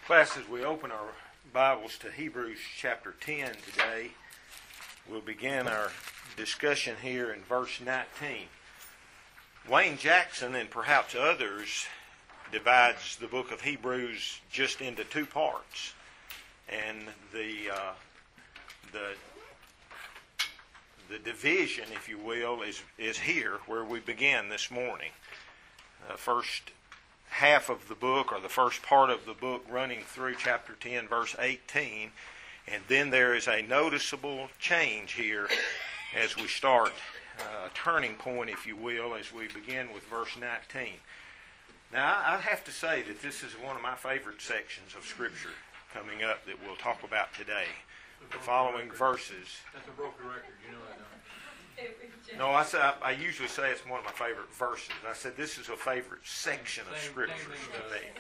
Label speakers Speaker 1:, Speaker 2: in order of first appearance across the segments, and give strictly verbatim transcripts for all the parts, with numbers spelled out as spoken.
Speaker 1: Class, as we open our Bibles to Hebrews chapter ten today, we'll begin our discussion here in verse nineteen. Wayne Jackson, and perhaps others, divides the book of Hebrews just into two parts. And the uh, the the division, if you will, is, is here where we begin this morning. Uh, first half of the book, or the first part of the book, running through chapter ten, verse eighteen. And then there is a noticeable change here as we start uh, a turning point, if you will, as we begin with verse nineteen. Now, I have to say that this is one of my favorite sections of Scripture coming up that we'll talk about today. The following verses.
Speaker 2: That's a broken record, you know that, don't you?
Speaker 1: No, I, say, I, I usually say it's one of my favorite verses. I said this is a favorite section of Scriptures to me.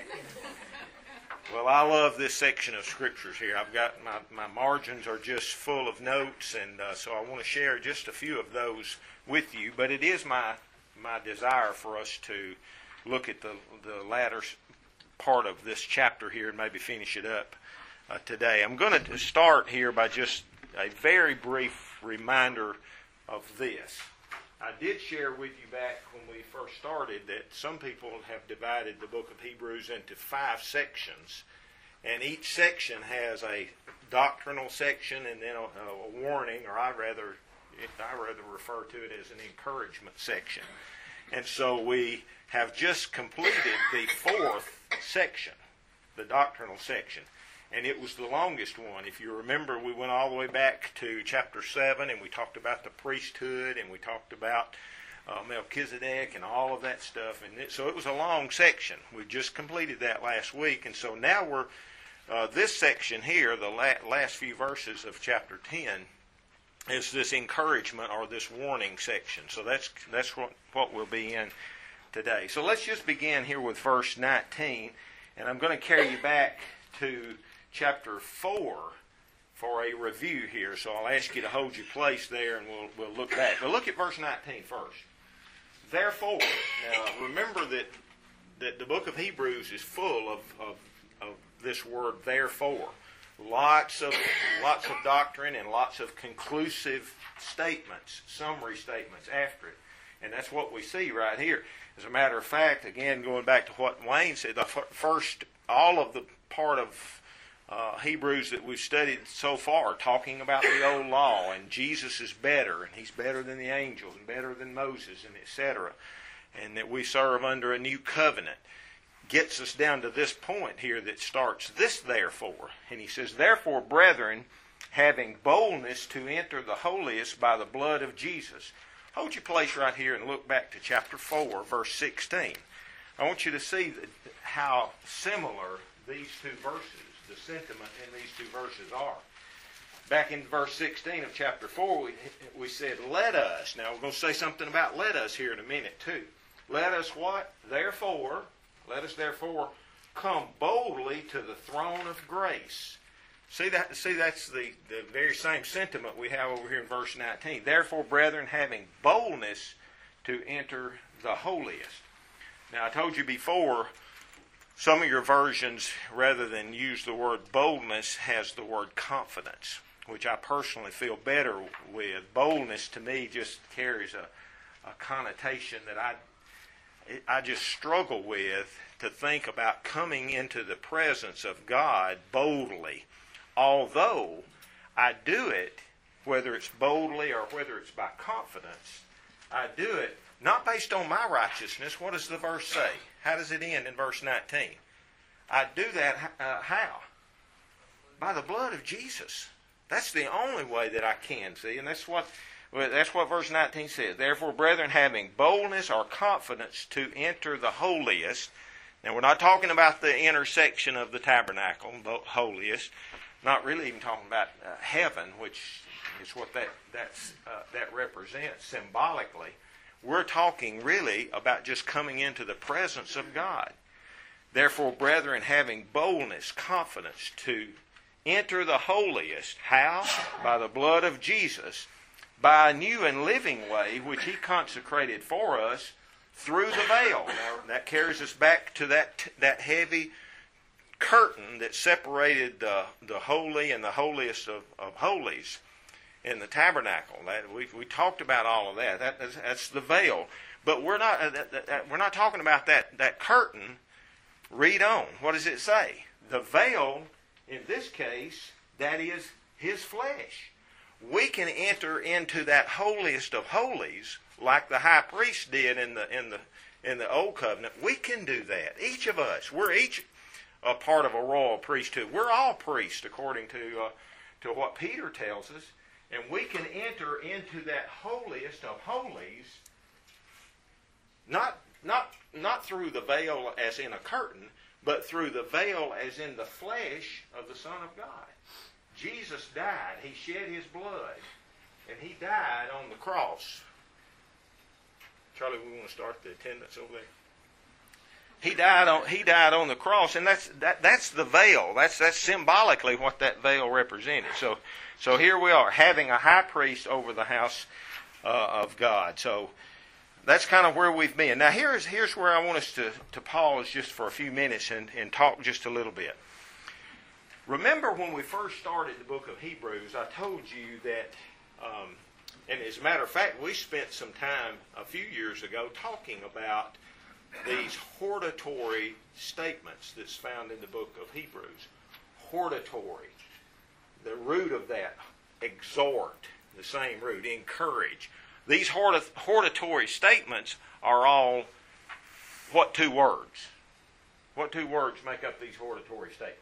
Speaker 1: Well, I love this section of Scriptures here. I've got my, my margins are just full of notes, and uh, so I want to share just a few of those with you. But it is my my desire for us to look at the, the latter part of this chapter here and maybe finish it up uh, today. I'm going to start here by just a very brief reminder of this. I did share with you back when we first started that some people have divided the book of Hebrews into five sections, and each section has a doctrinal section and then a, a warning, or I rather I rather refer to it as an encouragement section. And so we have just completed the fourth section, the doctrinal section. And it was the longest one. If you remember, we went all the way back to chapter seven, and we talked about the priesthood, and we talked about uh, Melchizedek and all of that stuff. And it, so it was a long section. We just completed that last week. And so now we're, uh, this section here, the la- last few verses of chapter ten, is this encouragement or this warning section. So that's that's what, what we'll be in today. So let's just begin here with verse nineteen. And I'm going to carry you back to chapter four for a review here. So I'll ask you to hold your place there, and we'll we'll look back. But look at verse nineteen first. Therefore, now remember that that the book of Hebrews is full of, of, of this word therefore. Lots of lots of doctrine and lots of conclusive statements, summary statements after it. And that's what we see right here. As a matter of fact, again, going back to what Wayne said, the first, all of the part of Uh, Hebrews that we've studied so far, talking about the old law, and Jesus is better, and He's better than the angels, and better than Moses, and et cetera, and that we serve under a new covenant, gets us down to this point here that starts this therefore. And he says, therefore, brethren, having boldness to enter the holiest by the blood of Jesus. Hold your place right here and look back to chapter four, verse sixteen. I want you to see that how similar these two verses, the sentiment in these two verses are. Back in verse sixteen of chapter four, we, we said, let us. Now, we're going to say something about let us here in a minute, too. Let us what? Therefore, let us therefore come boldly to the throne of grace. See, that? See that's the, the very same sentiment we have over here in verse nineteen. Therefore, brethren, having boldness to enter the holiest. Now, I told you before, some of your versions, rather than use the word boldness, has the word confidence, which I personally feel better with. Boldness, to me, just carries a, a connotation that I, I just struggle with, to think about coming into the presence of God boldly. Although I do it, whether it's boldly or whether it's by confidence, I do it not based on my righteousness. What does the verse say? How does it end in verse nineteen? I do that uh, how? By the blood of Jesus. That's the only way that I can, see, and that's what well, that's what verse nineteen says. Therefore, brethren, having boldness or confidence to enter the holiest. Now, we're not talking about the intersection of the tabernacle, the holiest. Not really even talking about uh, heaven, which is what that that's, uh, that represents symbolically. We're talking really about just coming into the presence of God. Therefore, brethren, having boldness, confidence to enter the holiest. How? By the blood of Jesus, by a new and living way which He consecrated for us through the veil. Now, that carries us back to that that heavy curtain that separated the, the holy and the holiest of, of holies in the tabernacle. That, we, we talked about all of that. that that's, that's the veil. But we're not, uh, that, that, we're not talking about that, that curtain. Read on. What does it say? The veil, in this case, that is His flesh. We can enter into that holiest of holies like the high priest did in the in the in the old covenant. We can do that. Each of us, we're each a part of a royal priesthood. We're all priests according to uh, to what Peter tells us, and we can enter into that holiest of holies. Not not not through the veil as in a curtain, but through the veil as in the flesh of the Son of God. Jesus died. He shed His blood, and He died on the cross. Charlie, we want to start the attendance over there. He died on He died on the cross, and that's that, that's the veil. That's that's symbolically what that veil represented. So so here we are, having a high priest over the house uh, of God. So that's kind of where we've been. Now here's here's where I want us to, to pause just for a few minutes and, and talk just a little bit. Remember when we first started the book of Hebrews, I told you that, um, and as a matter of fact, we spent some time a few years ago talking about these hortatory statements that's found in the book of Hebrews. Hortatory. The root of that, exhort, the same root, encourage. These hortatory statements are all, what two words? What two words make up these hortatory statements?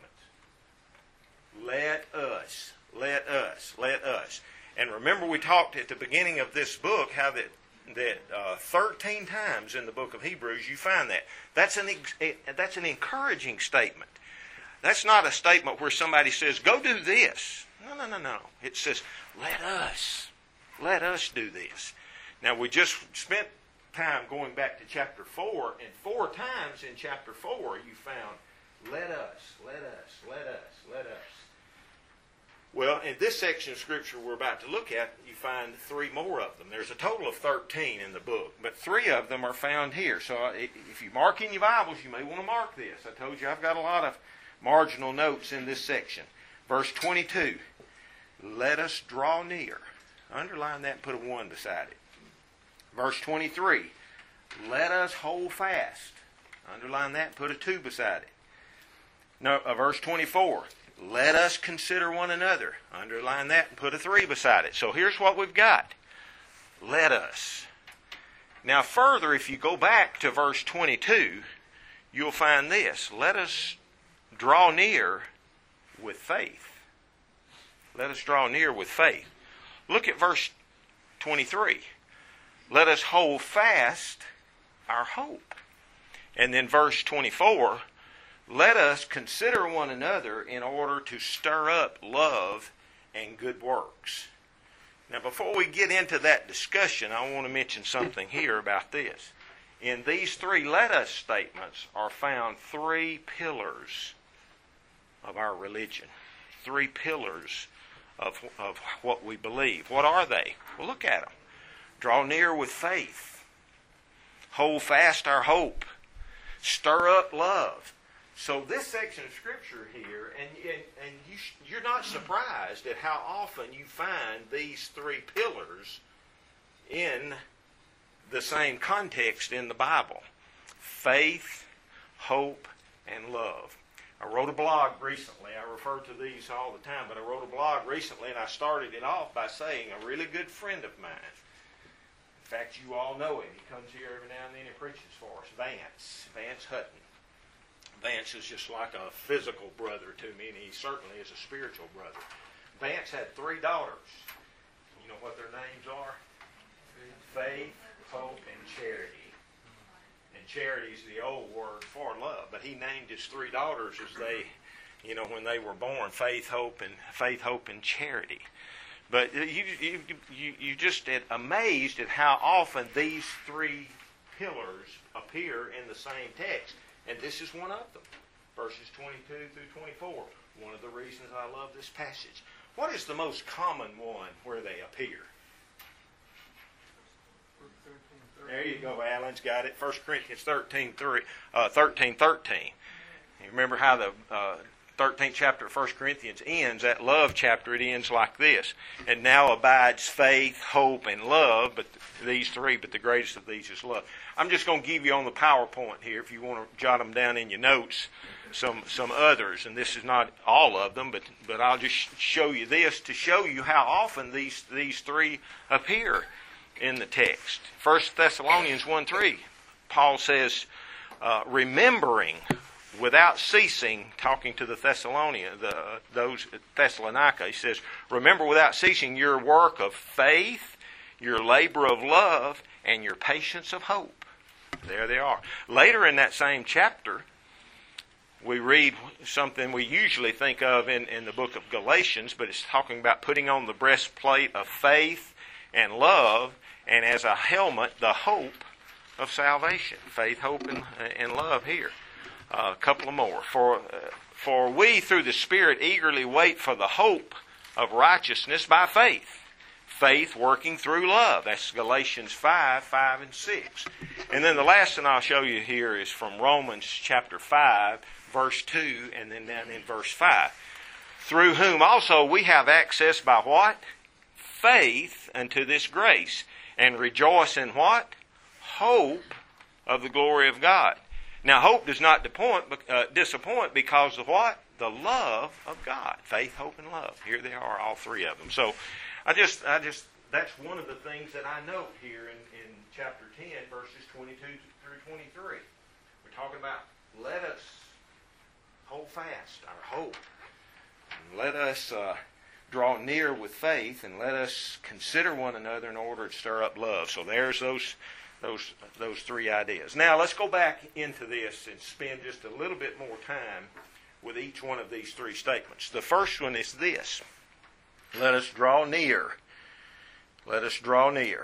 Speaker 1: Let us, let us, let us. And remember we talked at the beginning of this book how that that uh, thirteen times in the book of Hebrews you find that. That's an that's an encouraging statement. That's not a statement where somebody says, go do this. No, no, no, no. It says, let us. Let us do this. Now, we just spent time going back to chapter four, and four times in chapter four you found, let us, let us, let us, let us. Well, in this section of Scripture we're about to look at, you find three more of them. There's a total of thirteen in the book, but three of them are found here. So if you mark in your Bibles, you may want to mark this. I told you I've got a lot of marginal notes in this section. Verse twenty-two, let us draw near. Underline that and put a one beside it. Verse twenty-three, let us hold fast. Underline that and put a two beside it. No, uh, verse twenty-four, let us consider one another. Underline that and put a three beside it. So here's what we've got. Let us. Now further, if you go back to verse twenty-two, you'll find this. Let us draw near with faith. Let us draw near with faith. Look at verse twenty-three. Let us hold fast our hope. And then verse twenty-four, let us consider one another in order to stir up love and good works. Now, before we get into that discussion, I want to mention something here about this. In these three let us statements are found three pillars of our religion. Three pillars of, of what we believe. What are they? Well, look at them. Draw near with faith. Hold fast our hope. Stir up love. So this section of Scripture here, and, and, and you, you're not surprised at how often you find these three pillars in the same context in the Bible. Faith, hope, and love. I wrote a blog recently. I refer to these all the time, but I wrote a blog recently, and I started it off by saying a really good friend of mine. In fact, you all know him. He comes here every now and then and preaches for us. Vance. Vance Hutton. Vance is just like a physical brother to me, and he certainly is a spiritual brother. Vance had three daughters. You know what their names are? Faith, hope, and charity. And charity is the old word for love, but he named his three daughters as they, you know, when they were born, faith, hope, and faith, hope, and charity. But you you you you just get amazed at how often these three pillars appear in the same text. And this is one of them. Verses twenty-two through twenty-four. One of the reasons I love this passage. What is the most common one where they appear? There you go, Alan's got it. First Corinthians thirteen, three, uh, thirteen, thirteen. You remember how the uh, thirteenth chapter of First Corinthians ends, that love chapter, it ends like this. And now abides faith, hope, and love, but these three, but the greatest of these is love. I'm just going to give you on the PowerPoint here, if you want to jot them down in your notes, some some others. And this is not all of them, but, but I'll just show you this to show you how often these, these three appear in the text. First Thessalonians one three, Paul says, uh, remembering without ceasing, talking to the Thessalonians, the, those at Thessalonica, he says, remember without ceasing your work of faith, your labor of love, and your patience of hope. There they are. Later in that same chapter, we read something we usually think of in, in the book of Galatians, but it's talking about putting on the breastplate of faith and love, and as a helmet, the hope of salvation. Faith, hope, and, and love here. Uh, a couple of more. For, uh, for we, through the Spirit, eagerly wait for the hope of righteousness by faith. Faith working through love. That's Galatians five, five, and six. And then the last thing I'll show you here is from Romans chapter five, verse two, and then down in verse five. Through whom also we have access by what? Faith unto this grace. And rejoice in what? Hope of the glory of God. Now, hope does not uh, disappoint because of what? The love of God. Faith, hope, and love. Here they are, all three of them. So, I just, I just, that's one of the things that I note here in, in chapter ten, verses twenty-two through twenty-three. We're talking about let us hold fast our hope. And let us uh, draw near with faith, and let us consider one another in order to stir up love. So there's those those those three ideas. Now let's go back into this and spend just a little bit more time with each one of these three statements. The first one is this. Let us draw near. Let us draw near.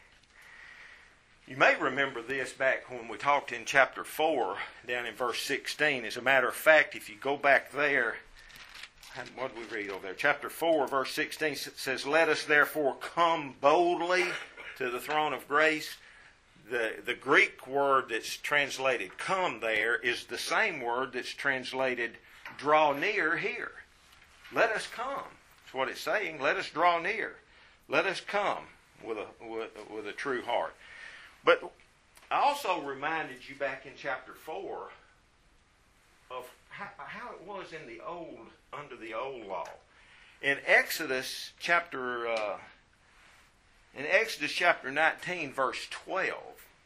Speaker 1: You may remember this back when we talked in chapter four, down in verse sixteen. As a matter of fact, if you go back there, what did we read over there? Chapter four, verse sixteen says, let us therefore come boldly to the throne of grace. The, the Greek word that's translated come there is the same word that's translated draw near here. Let us come. That's what it's saying. Let us draw near. Let us come with a, with, with a true heart. But I also reminded you back in chapter four of how, how it was in the old, under the old law. In Exodus chapter, uh, in Exodus chapter nineteen, verse twelve,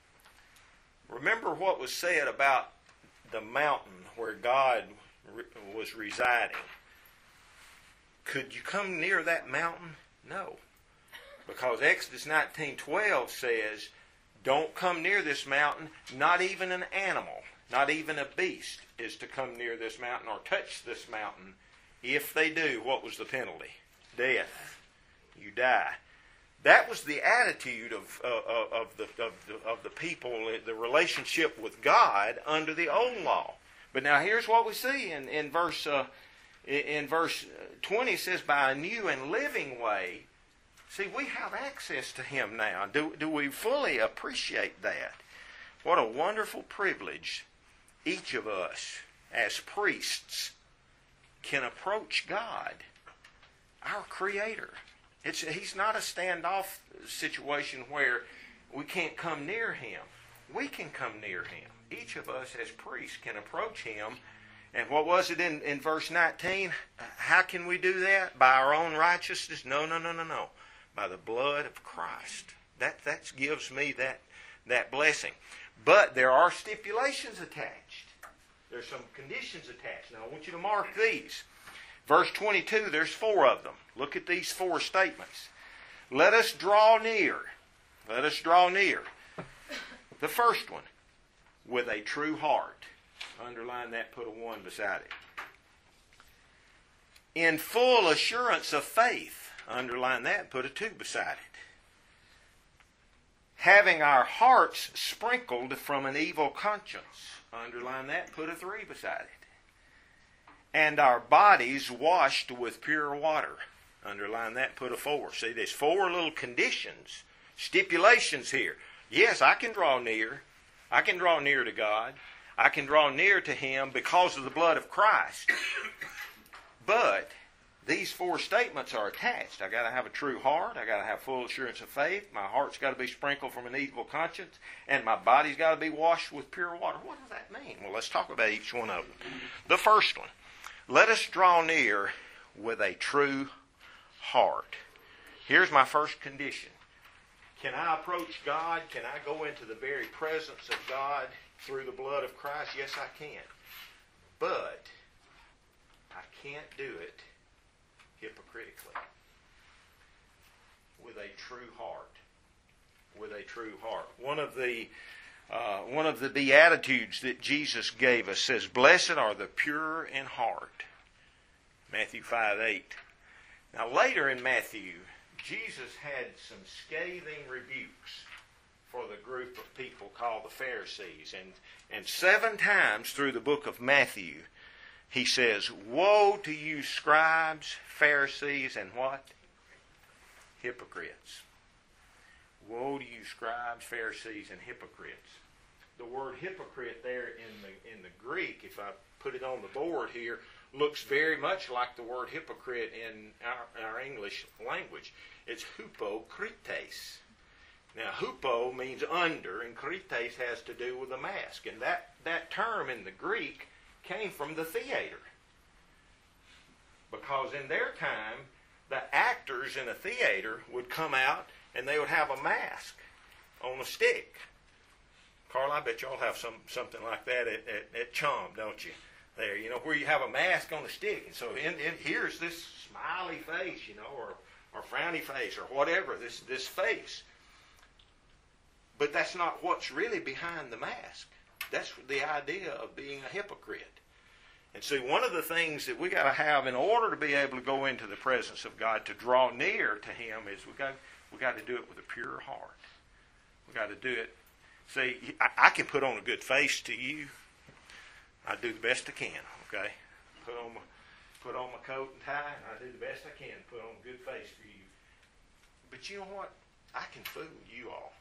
Speaker 1: remember what was said about the mountain where God re- was residing. Could you come near that mountain? No. Because Exodus nineteen twelve says, don't come near this mountain, not even an animal, not even a beast is to come near this mountain or touch this mountain. If they do, what was the penalty? Death. You die. That was the attitude of, uh, of, the, of, the, of the people, the relationship with God under the old law. But now here's what we see in, in verse uh, in verse twenty. It says, by a new and living way. See, we have access to Him now. Do, do we fully appreciate that? What a wonderful privilege each of us as priests can approach God, our Creator. It's, he's not a standoff situation where we can't come near Him. We can come near Him. Each of us as priests can approach Him. And what was it in, in verse nineteen? How can we do that? By our own righteousness? No, no, no, no, no. By the blood of Christ. That, that gives me that, that blessing. But there are stipulations attached. There's some conditions attached. Now I want you to mark these. Verse twenty-two, there's four of them. Look at these four statements. Let us draw near. Let us draw near. The first one, with a true heart. Underline that, put a one beside it. In full assurance of faith. Underline that, put a two beside it. Having our hearts sprinkled from an evil conscience. Underline that, put a three beside it. And our bodies washed with pure water. Underline that, put a four. See, there's four little conditions, stipulations here. Yes, I can draw near. I can draw near to God. I can draw near to Him because of the blood of Christ. But these four statements are attached. I got to have a true heart. I got to have full assurance of faith. My heart's got to be sprinkled from an evil conscience, and my body's got to be washed with pure water. What does that mean? Well, let's talk about each one of them. The first one, let us draw near with a true heart. Here's my first condition. Can I approach God? Can I go into the very presence of God through the blood of Christ? Yes, I can. But I can't do it hypocritically. With a true heart. With a true heart. One of the uh, one of the Beatitudes that Jesus gave us says, "Blessed are the pure in heart." Matthew five eight. Now later in Matthew, Jesus had some scathing rebukes for the group of people called the Pharisees. And, and seven times through the book of Matthew, he says, "Woe to you scribes, Pharisees, and what? Hypocrites." Woe to you scribes, Pharisees, and hypocrites. The word hypocrite there in the in the Greek, if I put it on the board here, looks very much like the word hypocrite in our, our English language. It's hypocrites. Now, hupo means under, and krites has to do with a mask. And that, that term in the Greek came from the theater. Because in their time, the actors in a theater would come out and they would have a mask on a stick. Carl, I bet y'all have some something like that at, at, at Chum, don't you? There, you know, where you have a mask on a stick. And so in, in, here's this smiley face, you know, or, or frowny face, or whatever, this, this face. But that's not what's really behind the mask. That's the idea of being a hypocrite. And see, one of the things that we got to have in order to be able to go into the presence of God, to draw near to Him, is we got we got to do it with a pure heart. We got to do it. See, I, I can put on a good face to you. I do the best I can. Okay, put on my put on my coat and tie, and I do the best I can to put on a good face for you. But you know what? I can fool you all.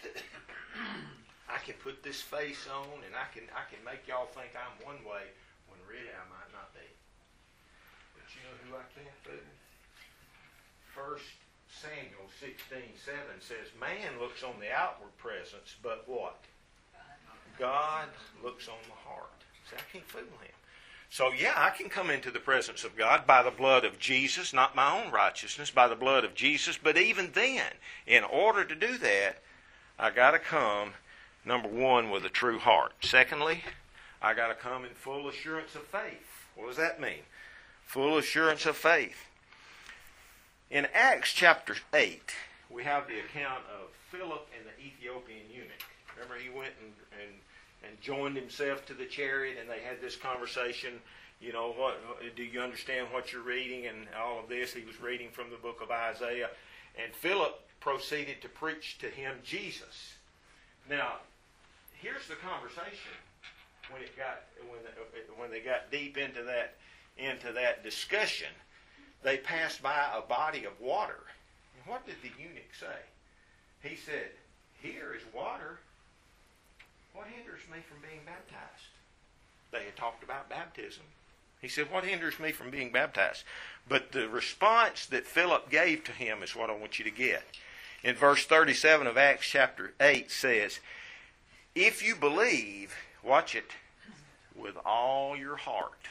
Speaker 1: I can put this face on, and I can I can make y'all think I'm one way when really I might not be. But you know who I can't fool? First Samuel sixteen seven says, "Man looks on the outward presence, but what? God looks on the heart." See, I can't fool Him. So yeah, I can come into the presence of God by the blood of Jesus, not my own righteousness, by the blood of Jesus. But even then, in order to do that, I got to come, number one, with a true heart. Secondly, I got to come in full assurance of faith. What does that mean? Full assurance of faith. In Acts chapter eight, we have the account of Philip and the Ethiopian eunuch. Remember, he went and, and and joined himself to the chariot, and they had this conversation. You know, what do you understand what you're reading? And all of this. He was reading from the book of Isaiah. And Philip proceeded to preach to him Jesus. Now, here's the conversation when it got when they, when they got deep into that into that discussion. They passed by a body of water. And what did the eunuch say? He said, "Here is water. What hinders me from being baptized?" They had talked about baptism. He said, "What hinders me from being baptized?" But the response that Philip gave to him is what I want you to get. In verse thirty-seven of Acts chapter eight says, "If you believe," watch it, "with all your heart."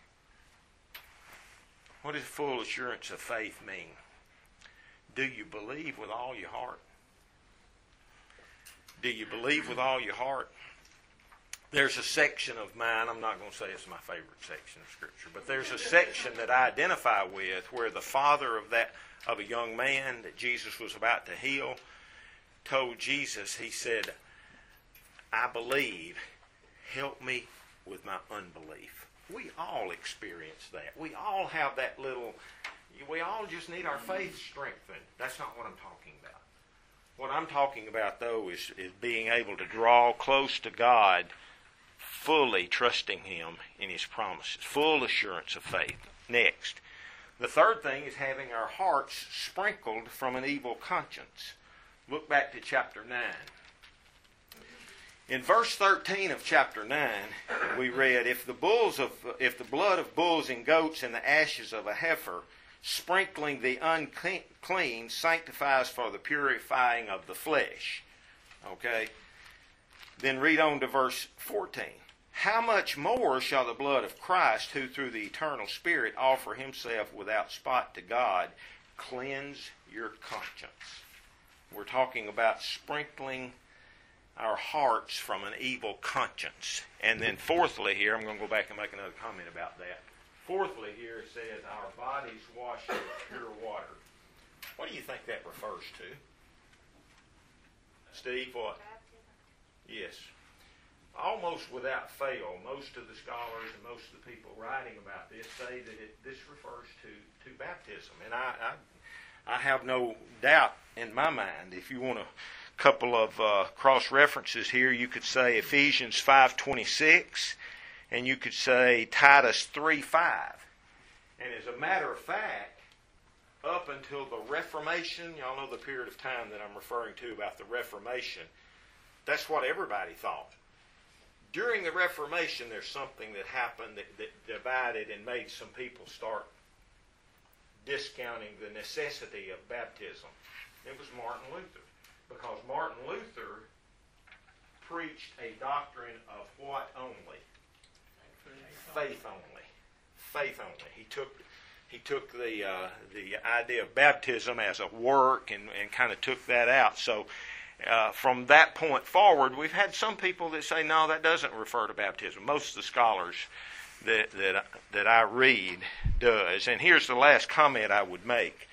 Speaker 1: What does full assurance of faith mean? Do you believe with all your heart? Do you believe with all your heart? There's a section of mine, I'm not going to say it's my favorite section of Scripture, but there's a section that I identify with where the father of that of a young man that Jesus was about to heal told Jesus, he said, "I believe, help me with my unbelief." We all experience that. We all have that little, we all just need our faith strengthened. That's not what I'm talking about. What I'm talking about, though, is, is being able to draw close to God, fully trusting Him in His promises. Full assurance of faith. Next, the third thing is having our hearts sprinkled from an evil conscience. Look back to chapter nine. In verse thirteen of chapter nine, we read, if the bulls of if the blood of bulls and goats and the ashes of a heifer, sprinkling the unclean, sanctifies for the purifying of the flesh. Okay? Then read on to verse fourteen. How much more shall the blood of Christ, who through the eternal Spirit offer himself without spot to God, cleanse your conscience? We're talking about sprinkling our hearts from an evil conscience. And then fourthly here, I'm going to go back and make another comment about that. Fourthly here it says, our bodies washed with pure water. What do you think that refers to? Steve, what? Yes. Almost without fail, most of the scholars and most of the people writing about this say that it, this refers to, to baptism. And I, I, I have no doubt in my mind. If you want a couple of uh, cross-references here, you could say Ephesians five twenty-six, and you could say Titus three five. And as a matter of fact, up until the Reformation, y'all know the period of time that I'm referring to about the Reformation, that's what everybody thought. During the Reformation, there's something that happened that, that divided and made some people start discounting the necessity of baptism. It was Martin Luther. Because Martin Luther preached a doctrine of what only? Faith only. Faith only. He took he took the uh, the idea of baptism as a work and, and kind of took that out. So uh, from that point forward, we've had some people that say, no, that doesn't refer to baptism. Most of the scholars that that that I read does. And here's the last comment I would make.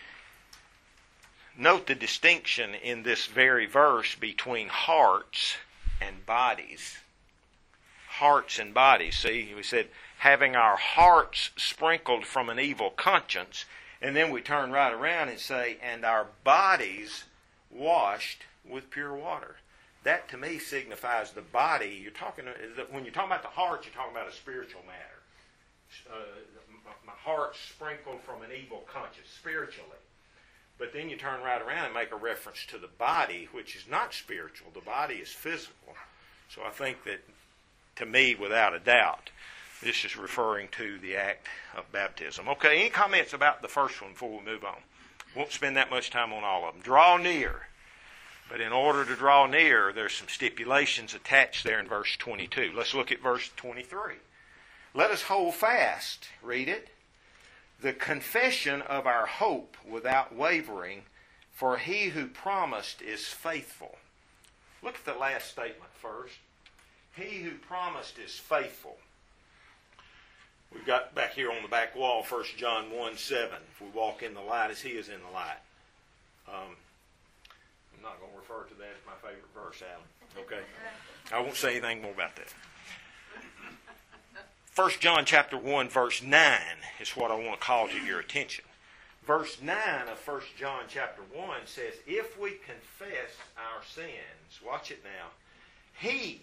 Speaker 1: Note the distinction in this very verse between hearts and bodies. Hearts and bodies. See, we said, having our hearts sprinkled from an evil conscience, and then we turn right around and say, and our bodies washed with pure water. That to me signifies the body. You're talking when you're talking about the heart, you're talking about a spiritual matter. Uh, my heart sprinkled from an evil conscience, spiritually. But then you turn right around and make a reference to the body, which is not spiritual. The body is physical. So I think that, to me, without a doubt, this is referring to the act of baptism. Okay, any comments about the first one before we move on? Won't spend that much time on all of them. Draw near. But in order to draw near, there's some stipulations attached there in verse twenty-two. Let's look at verse twenty-three. Let us hold fast, read it, the confession of our hope without wavering, for he who promised is faithful. Look at the last statement first. He who promised is faithful. We've got back here on the back wall, First John one seven. If we walk in the light as he is in the light. Um, I'm not going to refer to that as my favorite verse, Alan. Okay? I won't say anything more about that. First John chapter one, verse nine is what I want to call to your attention. Verse nine of First John chapter one says, if we confess our sins, watch it now, he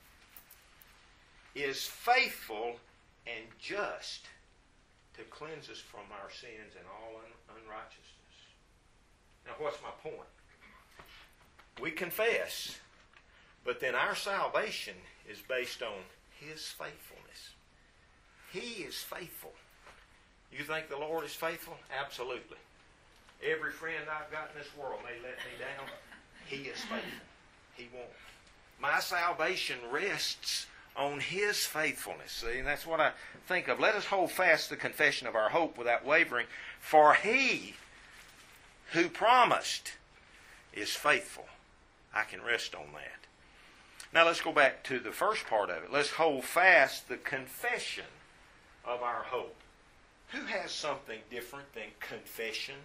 Speaker 1: is faithful and just to cleanse us from our sins and all un- unrighteousness. Now what's my point? We confess, but then our salvation is based on his faithfulness. He is faithful. You think the Lord is faithful? Absolutely. Every friend I've got in this world may let me down. He is faithful. He won't. My salvation rests on his faithfulness. See, and that's what I think of. Let us hold fast the confession of our hope without wavering, for he who promised is faithful. I can rest on that. Now let's go back to the first part of it. Let's hold fast the confession of our hope. Who has something different than confession?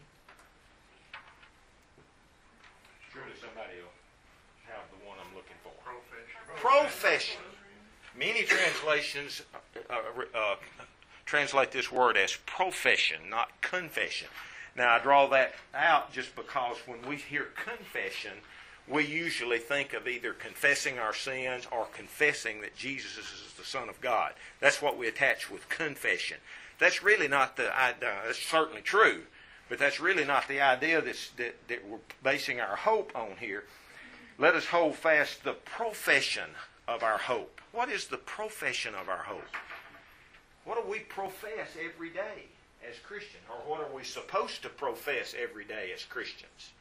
Speaker 1: Surely somebody will have the one I'm looking for. Profession. Profession. Many translations uh, uh, translate this word as profession, not confession. Now I draw that out just because when we hear confession, we usually think of either confessing our sins or confessing that Jesus is the Son of God. That's what we attach with confession. That's really not the idea. That's certainly true, but that's really not the idea that's, that, that we're basing our hope on here. Let us hold fast the profession of our hope. What is the profession of our hope? What do we profess every day as Christians? Or what are we supposed to profess every day as Christians?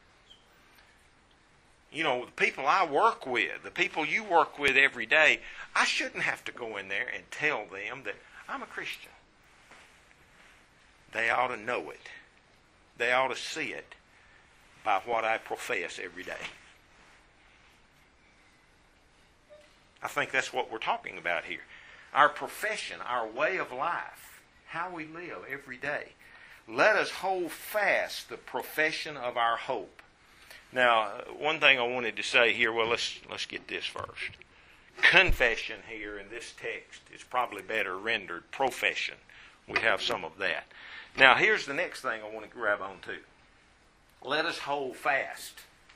Speaker 1: You know, the people I work with, the people you work with every day, I shouldn't have to go in there and tell them that I'm a Christian. They ought to know it. They ought to see it by what I profess every day. I think that's what we're talking about here. Our profession, our way of life, how we live every day. Let us hold fast the profession of our hope. Now, one thing I wanted to say here, well, let's let's get this first. Confession here in this text is probably better rendered profession. We have some of that. Now, here's the next thing I want to grab on to. Let us hold fast.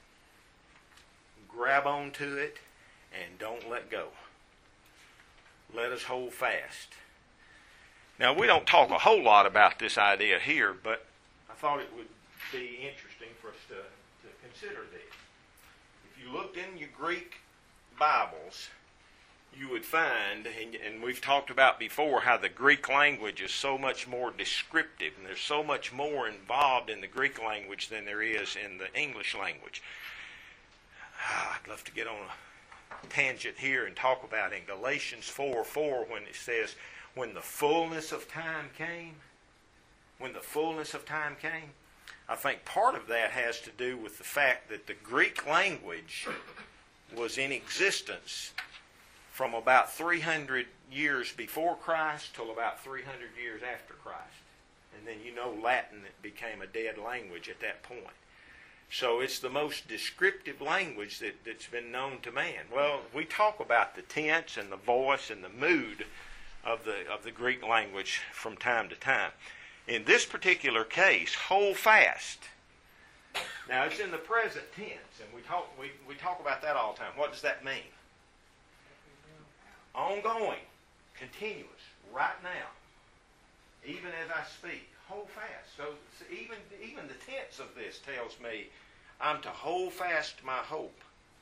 Speaker 1: Grab on to it and don't let go. Let us hold fast. Now, we don't talk a whole lot about this idea here, but I thought it would be interesting for us to, to consider this. If you looked in your Greek Bibles, you would find, and, and we've talked about before, how the Greek language is so much more descriptive, and there's so much more involved in the Greek language than there is in the English language. Ah, I'd love to get on a tangent here and talk about in Galatians four four when it says, when the fullness of time came, when the fullness of time came, I think part of that has to do with the fact that the Greek language was in existence from about three hundred years before Christ till about three hundred years after Christ. And then you know Latin that became a dead language at that point. So it's the most descriptive language that, that's been known to man. Well, we talk about the tense and the voice and the mood of the of the Greek language from time to time. In this particular case, hold fast. Now it's in the present tense, and we talk we, we talk about that all the time. What does that mean? Ongoing, continuous, right now, even as I speak. Hold fast. So, so even even the tense of this tells me I'm to hold fast my hope.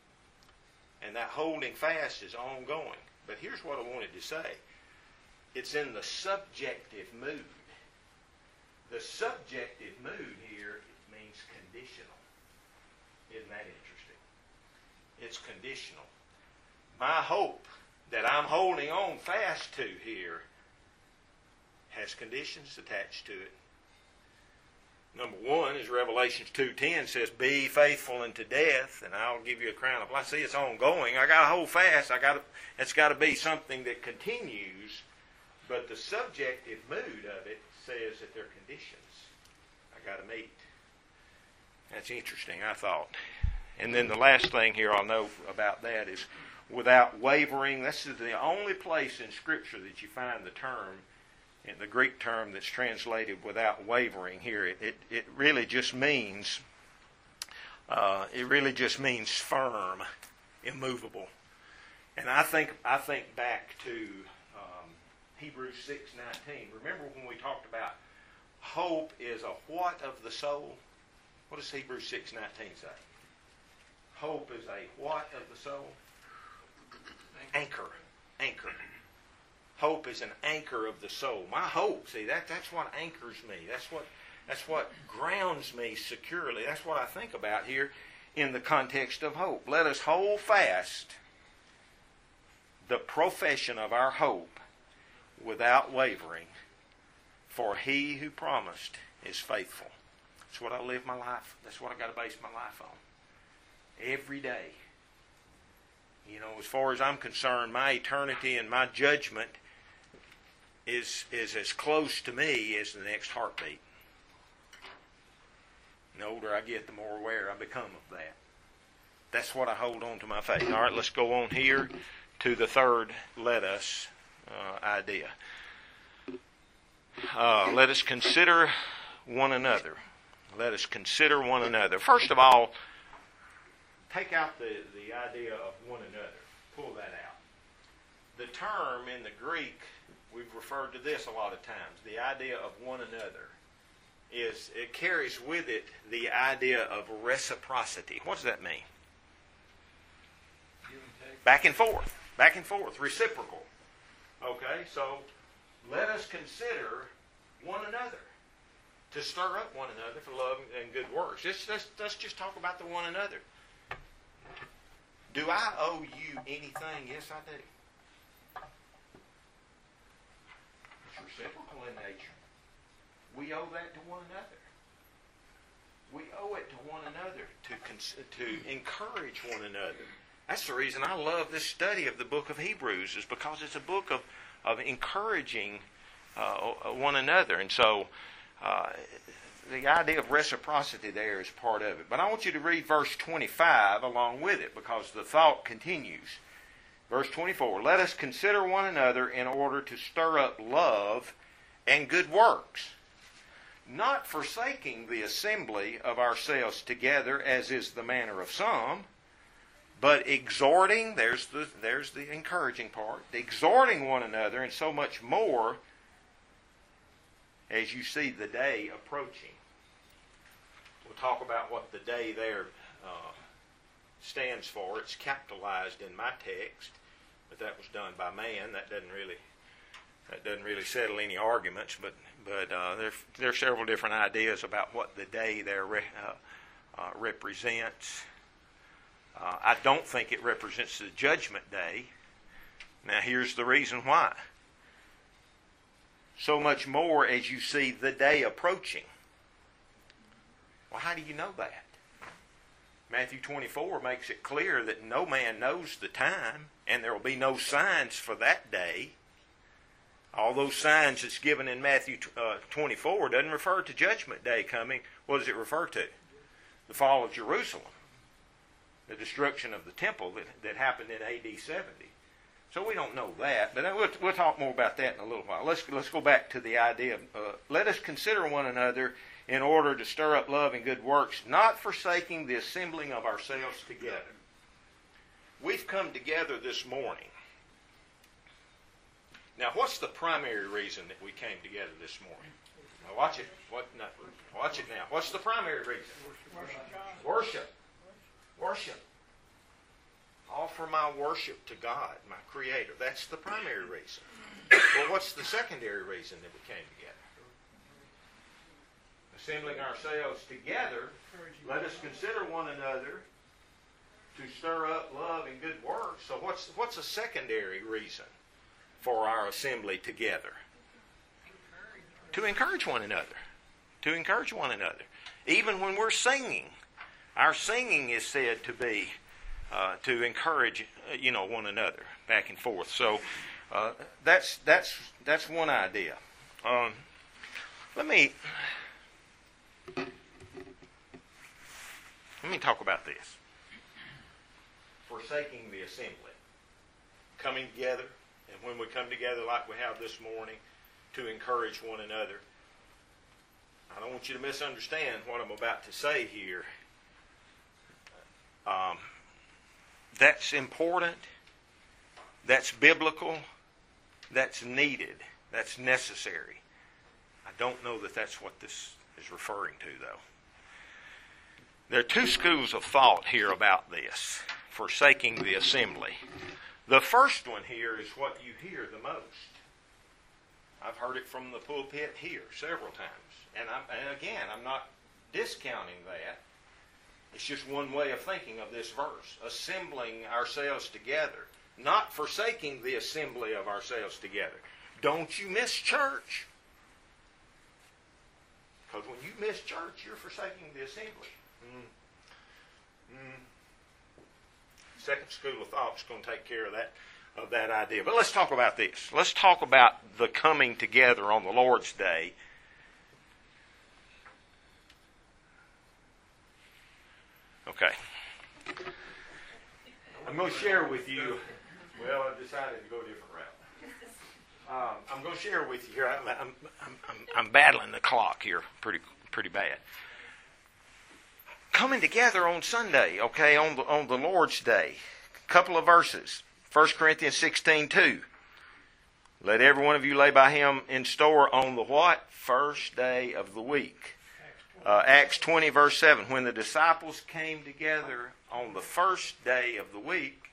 Speaker 1: And that holding fast is ongoing. But here's what I wanted to say. It's in the subjective mood. The subjective mood here means conditional. Isn't that interesting? It's conditional. My hope that I'm holding on fast to here has conditions attached to it. Number one is Revelation two ten says, be faithful unto death, and I'll give you a crown of life. See, it's ongoing. I got to hold fast. I got to. It's got to be something that continues. But the subjective mood of it says that there are conditions I got to meet. That's interesting, I thought. And then the last thing here I'll know about that is without wavering. This is the only place in Scripture that you find the term, in the Greek term that's translated without wavering here. It it, it really just means uh, it really just means firm, immovable. And I think I think back to um, Hebrews six nineteen. Remember when we talked about hope is a what of the soul? What does Hebrews six nineteen say? Hope is a what of the soul? Anchor. Anchor. Hope is an anchor of the soul. My hope, see, that that's what anchors me. That's what that's what grounds me securely. That's what I think about here in the context of hope. Let us hold fast the profession of our hope without wavering, for he who promised is faithful. That's what I live my life. That's what I got to base my life on. Every day. You know, as far as I'm concerned, my eternity and my judgment is is as close to me as the next heartbeat. The older I get, the more aware I become of that. That's what I hold on to my faith. All right, let's go on here to the third let us uh, idea. Uh, let us consider one another. Let us consider one another. First of all, take out the, the idea of one another. Pull that out. The term in the Greek, we've referred to this a lot of times, the idea of one another, is it carries with it the idea of reciprocity. What does that mean? Back and forth. Back and forth. Reciprocal. Okay, so let us consider one another. To stir up one another for love and good works. Let's, let's, let's just talk about the one another. Do I owe you anything? Yes, I do. It's reciprocal in nature. We owe that to one another. We owe it to one another to cons- to encourage one another. That's the reason I love this study of the book of Hebrews, is because it's a book of, of encouraging uh, one another. And so uh, the idea of reciprocity there is part of it. But I want you to read verse twenty-five along with it, because the thought continues. Verse twenty-four, let us consider one another in order to stir up love and good works, not forsaking the assembly of ourselves together, as is the manner of some, but exhorting, there's the, there's the encouraging part, exhorting one another, and so much more as you see the day approaching. We'll talk about what the day there uh, stands for. It's capitalized in my text, but that was done by man. That doesn't really that doesn't really settle any arguments. But but uh, there there are several different ideas about what the day there re, uh, uh, represents. Uh, I don't think it represents the judgment day. Now here's the reason why. So much more as you see the day approaching. Well, how do you know that? Matthew twenty-four makes it clear that no man knows the time, and there will be no signs for that day. All those signs that's given in Matthew uh, twenty-four doesn't refer to Judgment Day coming. What does it refer to? The fall of Jerusalem. The destruction of the temple that, that happened in A D seventy. So we don't know that, but we'll, we'll talk more about that in a little while. Let's, let's go back to the idea of, uh, let us consider one another in order to stir up love and good works, not forsaking the assembling of ourselves together. We've come together this morning. Now, what's the primary reason that we came together this morning? Now, watch it. What? No, watch it now. What's the primary reason? Worship. Worship. Worship. Offer my worship to God, my Creator. That's the primary reason. Well, what's the secondary reason that we came together? Assembling ourselves together, let us consider one another to stir up love and good works. So what's what's a secondary reason for our assembly together? To encourage one another. To encourage one another. Even when we're singing, our singing is said to be uh, to encourage, uh, you know, one another back and forth. So uh, that's that's that's one idea. Um, let me let me talk about this. Forsaking the assembly, coming together, and when we come together like we have this morning, to encourage one another. I don't want you to misunderstand what I'm about to say here. Um, that's important. That's biblical. That's needed. That's necessary. I don't know that that's what this is referring to, though. There are two schools of thought here about this, forsaking the assembly. The first one here is what you hear the most. I've heard it from the pulpit here several times. And, I'm, and again, I'm not discounting that. It's just one way of thinking of this verse. Assembling ourselves together. Not forsaking the assembly of ourselves together. Don't you miss church. Because when you miss church, you're forsaking the assembly. Mm. Mm. Second school of thought is going to take care of that, of that idea. But let's talk about this. Let's talk about the coming together on the Lord's Day. Okay. I'm going to share with you, well, I've decided to go a different route. Um, I'm going to share with you here, I'm, I'm, I'm, I'm battling the clock here pretty pretty bad. Coming together on Sunday, okay, on the, on the Lord's Day. A couple of verses. First Corinthians sixteen two. Let every one of you lay by him in store on the what? First day of the week. Uh, Acts twenty verse seven. When the disciples came together on the first day of the week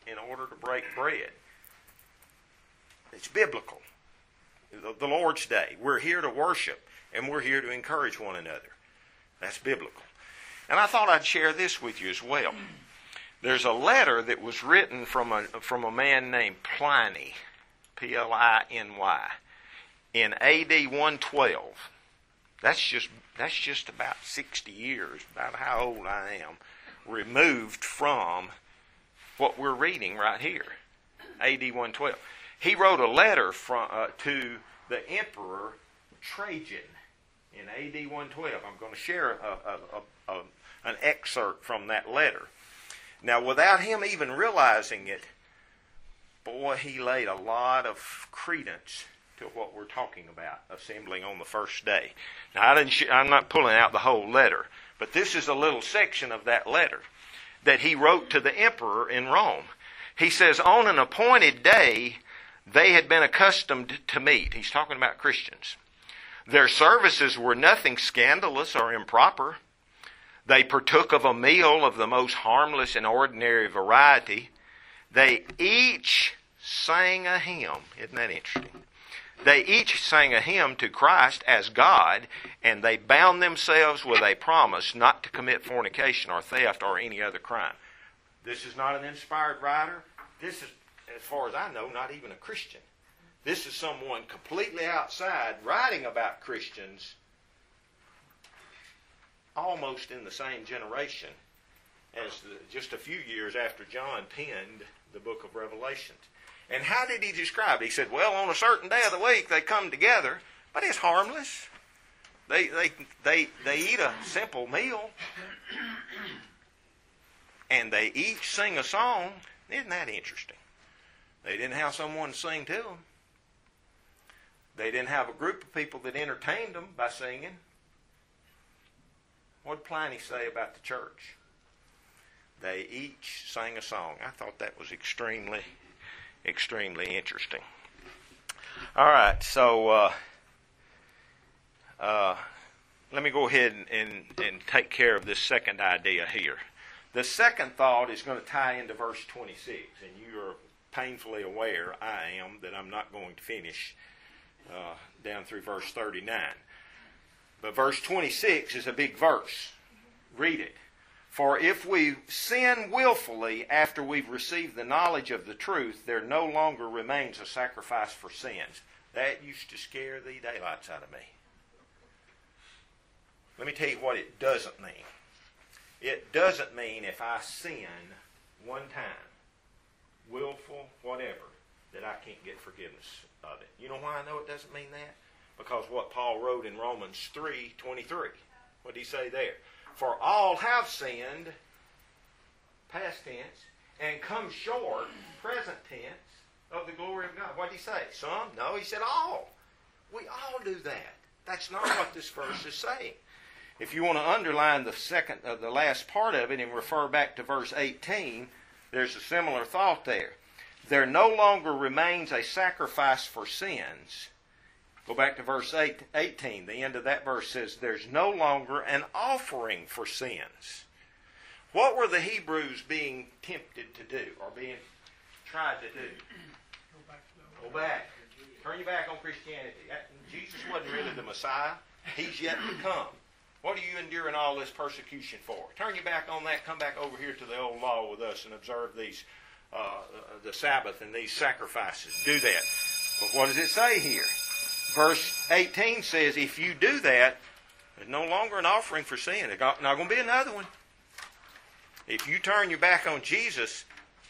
Speaker 1: in order to break bread. It's biblical. The, the Lord's Day. We're here to worship, and we're here to encourage one another. That's biblical. And I thought I'd share this with you as well. There's a letter that was written from a, from a man named Pliny, P L I N Y, in A D one twelve. That's just that's just about sixty years, about how old I am, removed from what we're reading right here, A D one twelve. He wrote a letter from uh, to the Emperor Trajan in A D one twelve. I'm going to share a, a, a, a, an excerpt from that letter. Now, without him even realizing it, boy, he laid a lot of credence to what we're talking about, assembling on the first day. Now, I didn't sh- I'm not pulling out the whole letter, but this is a little section of that letter that he wrote to the emperor in Rome. He says, on an appointed day, they had been accustomed to meet. He's talking about Christians. Their services were nothing scandalous or improper. They partook of a meal of the most harmless and ordinary variety. They each sang a hymn. Isn't that interesting? They each sang a hymn to Christ as God, and they bound themselves with a promise not to commit fornication or theft or any other crime. This is not an inspired writer. This is, as far as I know, not even a Christian. This is someone completely outside writing about Christians almost in the same generation as the, just a few years after John penned the book of Revelation. And how did he describe it? He said, well, on a certain day of the week they come together, but it's harmless. They they they they eat a simple meal, and they each sing a song. Isn't that interesting? They didn't have someone to sing to them. They didn't have a group of people that entertained them by singing. What did Pliny say about the church? They each sang a song. I thought that was extremely, extremely interesting. All right, so uh, uh, let me go ahead and, and, and take care of this second idea here. The second thought is going to tie into verse twenty-six, and you are painfully aware, I am, that I'm not going to finish uh, down through verse thirty-nine. But verse twenty-six is a big verse. Read it. For if we sin willfully after we've received the knowledge of the truth, there no longer remains a sacrifice for sins. That used to scare the daylights out of me. Let me tell you what it doesn't mean. It doesn't mean if I sin one time, willful, whatever, that I can't get forgiveness of it. You know why I know it doesn't mean that? Because what Paul wrote in Romans three twenty-three. What did he say there? For all have sinned, past tense, and come short, present tense, of the glory of God. What did he say? Some? No, he said all. We all do that. That's not what this verse is saying. If you want to underline the second, uh, the last part of it and refer back to verse eighteen, there's a similar thought there. There no longer remains a sacrifice for sins. Go back to verse eight, eighteen. The end of that verse says, there's no longer an offering for sins. What were the Hebrews being tempted to do, or being tried to do?
Speaker 3: Go back.
Speaker 1: Go back. Turn your back on Christianity. Jesus wasn't really the Messiah. He's yet to come. What are you enduring all this persecution for? Turn your back on that. Come back over here to the old law with us and observe these, uh, the Sabbath and these sacrifices. Do that. But what does it say here? Verse eighteen says, if you do that, there's no longer an offering for sin. There's not going to be another one. If you turn your back on Jesus,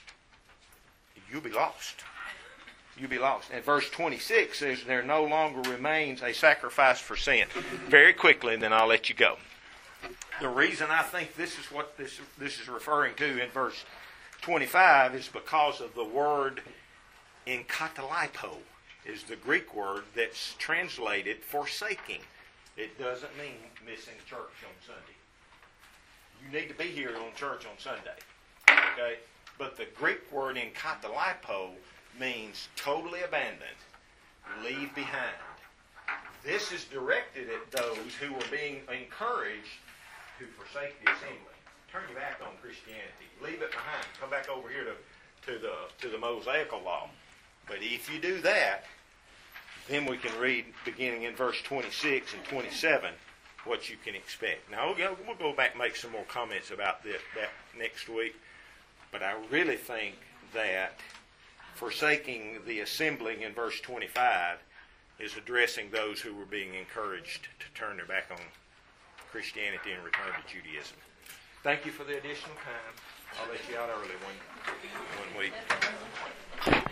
Speaker 1: you'll be lost. You'll be lost. And verse twenty-six says, there no longer remains a sacrifice for sin. Very quickly, and then I'll let you go. The reason I think this is what this, this is referring to in verse twenty-five is because of the word enkatalipo. Is the Greek word that's translated forsaking. It doesn't mean missing church on Sunday. You need to be here on church on Sunday. Okay? But the Greek word enkatalipo means totally abandoned, leave behind. This is directed at those who are being encouraged to forsake the assembly. Turn your back on Christianity. Leave it behind. Come back over here to, to the to the Mosaical law. But if you do that, then we can read beginning in verse twenty-six and twenty-seven what you can expect. Now we'll go, we'll go back and make some more comments about this, that next week. But I really think that forsaking the assembling in verse twenty-five is addressing those who were being encouraged to turn their back on Christianity and return to Judaism. Thank you for the additional time. I'll let you out early one, one week.